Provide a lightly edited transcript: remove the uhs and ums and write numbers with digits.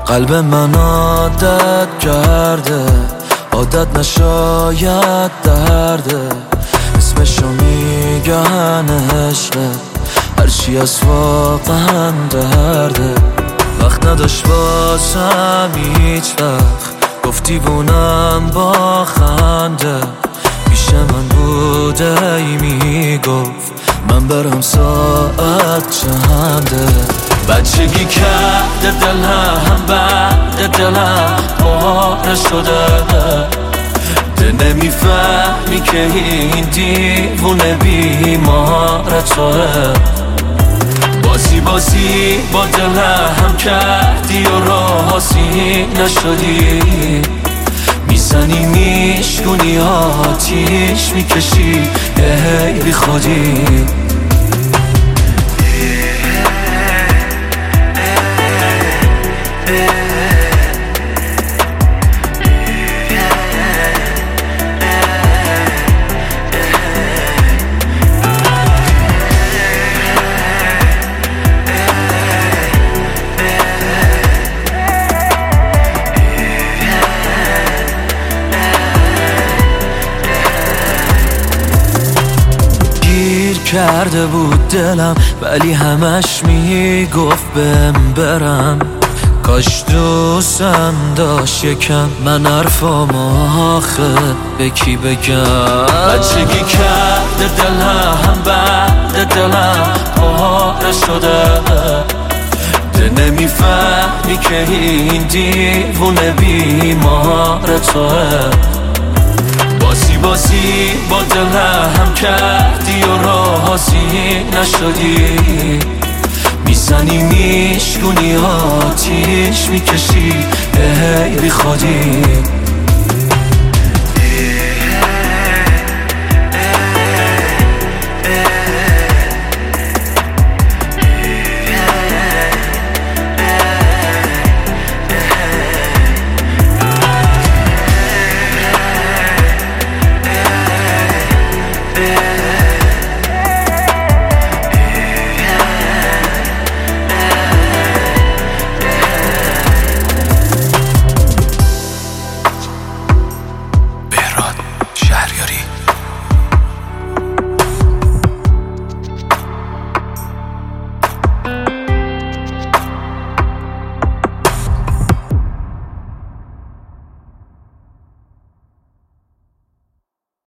قلب من عادت کرده، عادت نشاید درده. اسمشو میگن عشقه، هرچی از واقعا درده. وقت نداشت باشم هیچ وقت، گفتی بونم با خنده. پیش من بوده ای میگفت من برم ساعت چنده. بچگی کرده دلم بعد دلم پاره شده. ده نمیفهمی که این دیوونه بیمار توه. بازی با دلم کردی و راضی نشدی. میزنی میشکنی آتیش میکشی ای بی خودی. کرده بود دلم ولی همش میگفت بهم برم. کاش دوستم داشت یکم من حرفام آخه به کی بگم. بچگی کرده دلم بعد دلم پاره شده. ده نمیفهمی که این دیوونه بیمار توه. بازی با دلم کردی و راضی نشدی. میزنی میشکنی آتیش میکشی ای بی خودی.